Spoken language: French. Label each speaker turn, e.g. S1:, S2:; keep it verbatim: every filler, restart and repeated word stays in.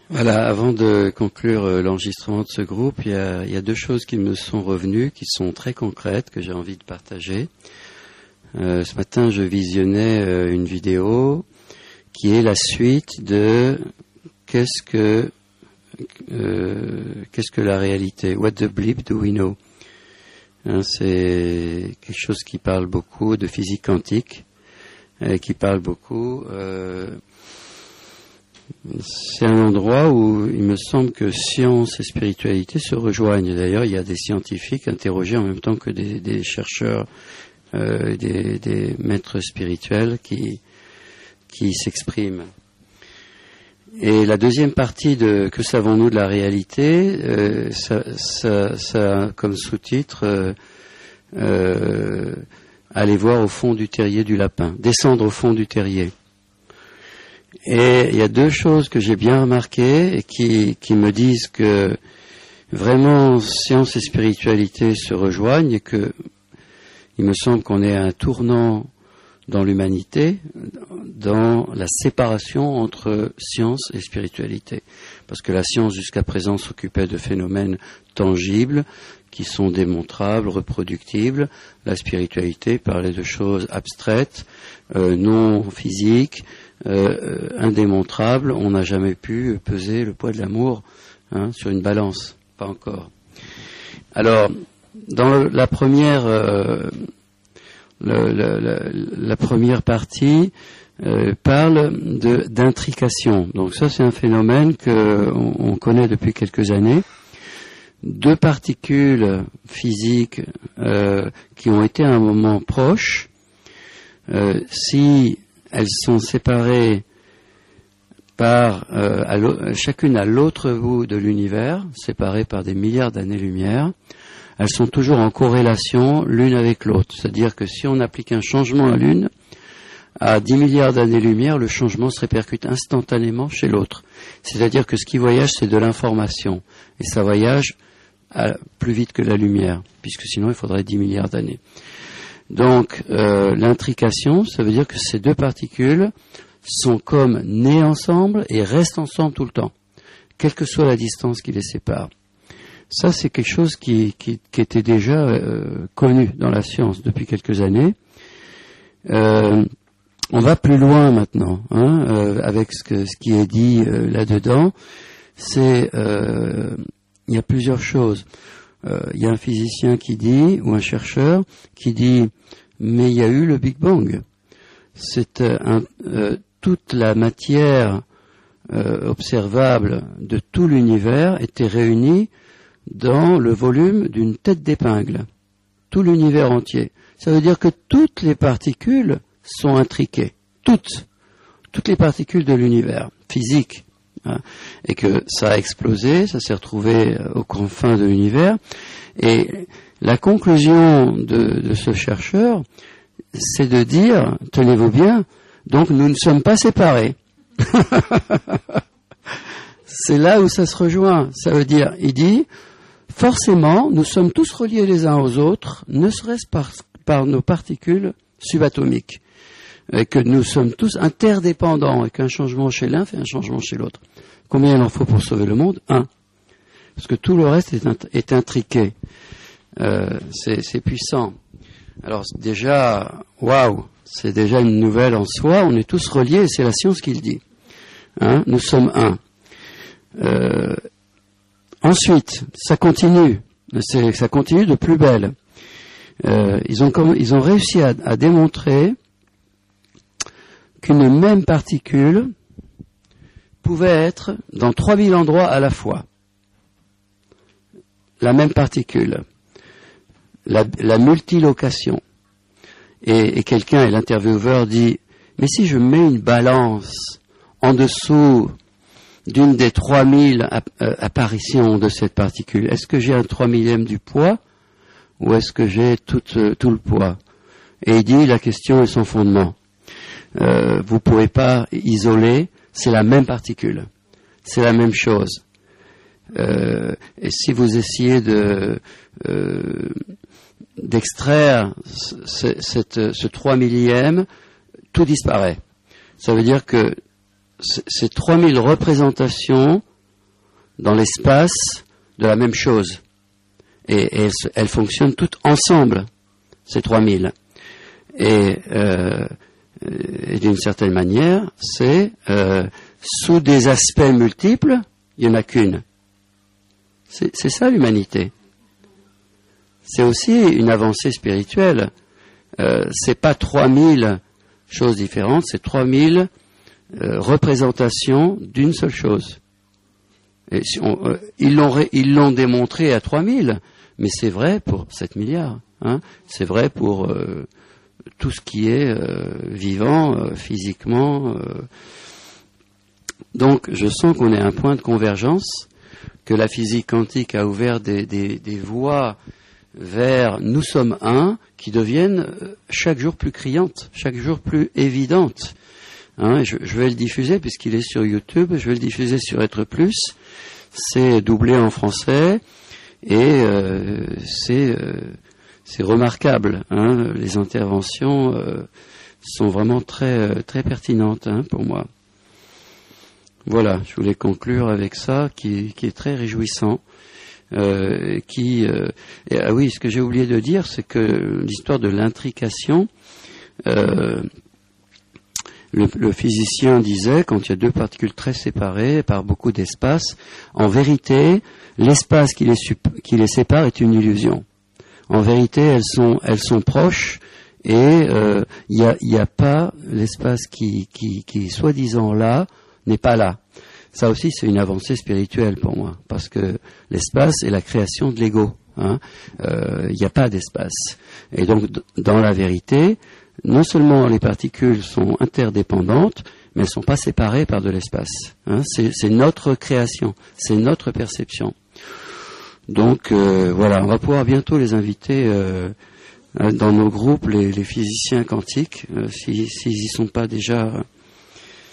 S1: Voilà, avant de conclure euh, l'enregistrement de ce groupe, il y, a, il y a deux choses qui me sont revenues, qui sont très concrètes, que j'ai envie de partager. Euh, ce matin, je visionnais euh, une vidéo qui est la suite de qu'est-ce que euh, qu'est-ce que la réalité? What the bleep do we know? Hein, c'est quelque chose qui parle beaucoup de physique quantique, et qui parle beaucoup. Euh, c'est un endroit où il me semble que science et spiritualité se rejoignent. D'ailleurs, il y a des scientifiques interrogés en même temps que des, des chercheurs, euh, des, des maîtres spirituels qui qui s'expriment. Et la deuxième partie de que savons-nous de la réalité, euh, ça, ça, ça a comme sous-titre euh, euh, aller voir au fond du terrier du lapin, descendre au fond du terrier. Et il y a deux choses que j'ai bien remarquées et qui, qui me disent que vraiment science et spiritualité se rejoignent et que il me semble qu'on est à un tournant dans l'humanité, dans la séparation entre science et spiritualité. Parce que la science jusqu'à présent s'occupait de phénomènes tangibles qui sont démontrables, reproductibles. La spiritualité parlait de choses abstraites, euh, non physiques, euh, indémontrables. On n'a jamais pu peser le poids de l'amour hein, sur une balance, pas encore. Alors, dans le, la première... Euh, Le, le, le, la première partie euh, parle de, d'intrication. Donc ça, c'est un phénomène qu'on on connaît depuis quelques années. Deux particules physiques euh, qui ont été à un moment proche, euh, si elles sont séparées par euh, à chacune à l'autre bout de l'univers, séparées par des milliards d'années-lumière, elles sont toujours en corrélation l'une avec l'autre. C'est-à-dire que si on applique un changement à l'une, à dix milliards d'années-lumière, le changement se répercute instantanément chez l'autre. C'est-à-dire que ce qui voyage, c'est de l'information. Et ça voyage à, plus vite que la lumière, puisque sinon il faudrait dix milliards d'années. Donc, euh, l'intrication, ça veut dire que ces deux particules sont comme nées ensemble et restent ensemble tout le temps, quelle que soit la distance qui les sépare. Ça, c'est quelque chose qui, qui, qui était déjà euh, connu dans la science depuis quelques années. Euh, on va plus loin maintenant, hein, euh, avec ce, que, ce qui est dit euh, là-dedans. C'est, euh, il y a plusieurs choses. Euh, il y a un physicien qui dit, ou un chercheur qui dit, mais il y a eu le Big Bang. C'est euh, un, euh, toute la matière euh, observable de tout l'univers était réunie dans le volume d'une tête d'épingle, tout l'univers entier. Ça veut dire que toutes les particules sont intriquées, toutes, toutes les particules de l'univers physique, hein, et que ça a explosé, ça s'est retrouvé aux confins de l'univers. Et la conclusion de, de ce chercheur, c'est de dire, tenez-vous bien, donc nous ne sommes pas séparés. C'est là où ça se rejoint. Ça veut dire, il dit, forcément, nous sommes tous reliés les uns aux autres, ne serait-ce par, par nos particules subatomiques, et que nous sommes tous interdépendants, et qu'un changement chez l'un fait un changement chez l'autre. Combien il en faut pour sauver le monde? Un. Parce que tout le reste est, int- est intriqué. Euh, c'est, c'est puissant. Alors déjà, waouh, c'est déjà une nouvelle en soi, on est tous reliés, et c'est la science qui le dit. Hein, nous sommes un. Euh, Ensuite, ça continue, c'est, ça continue de plus belle. Euh, ils ont, comme, ils ont réussi à, à démontrer qu'une même particule pouvait être dans trois mille endroits à la fois. La même particule, la, la multilocation. Et, et quelqu'un, et l'intervieweur dit, mais si je mets une balance en dessous d'une des trois mille apparitions de cette particule, est-ce que j'ai un trois millième du poids ou est-ce que j'ai tout, euh, tout le poids? Et il dit, la question est sans fondement. Euh, vous ne pouvez pas isoler, c'est la même particule, c'est la même chose. Euh, et si vous essayez de, euh, d'extraire ce, cette, ce trois millième, tout disparaît. Ça veut dire que ces trois mille représentations dans l'espace de la même chose. Et, et elles, elles fonctionnent toutes ensemble, ces trois mille. Et, euh, et d'une certaine manière, c'est euh, sous des aspects multiples, il n'y en a qu'une. C'est, c'est ça l'humanité. C'est aussi une avancée spirituelle. Euh, c'est pas trois mille choses différentes, c'est trois mille euh, représentations d'une seule chose. Et si on, euh, ils l'ont ré, ils l'ont démontré à trois mille, mais c'est vrai pour sept milliards. Hein, c'est vrai pour euh, tout ce qui est euh, vivant, euh, physiquement. Euh. Donc, je sens qu'on est à un point de convergence, que la physique quantique a ouvert des, des, des voies vers nous sommes un, qui deviennent chaque jour plus criantes, chaque jour plus évidentes. Hein, je, je vais le diffuser puisqu'il est sur YouTube, je vais le diffuser sur Être Plus. C'est doublé en français et euh, c'est euh, c'est remarquable. Hein, les interventions euh, sont vraiment très très pertinentes hein, pour moi. Voilà, je voulais conclure avec ça, qui, qui est très réjouissant. Euh, qui euh, et, ah oui, ce que j'ai oublié de dire, c'est que l'histoire de l'intrication, euh, le, le physicien disait, quand il y a deux particules très séparées par beaucoup d'espace, en vérité, l'espace qui les, sup- qui les sépare est une illusion. En vérité, elles sont, elles sont proches et il euh, n'y a, y a pas l'espace qui, qui, qui soi-disant là n'est pas là. Ça aussi, c'est une avancée spirituelle pour moi, parce que l'espace est la création de l'ego. Hein. Euh, il n'y a pas d'espace. Et donc, d- dans la vérité, non seulement les particules sont interdépendantes, mais elles ne sont pas séparées par de l'espace. Hein. C'est, c'est notre création, c'est notre perception. Donc, euh, voilà, on va pouvoir bientôt les inviter euh, dans nos groupes, les, les physiciens quantiques, euh, s'ils n'y sont pas déjà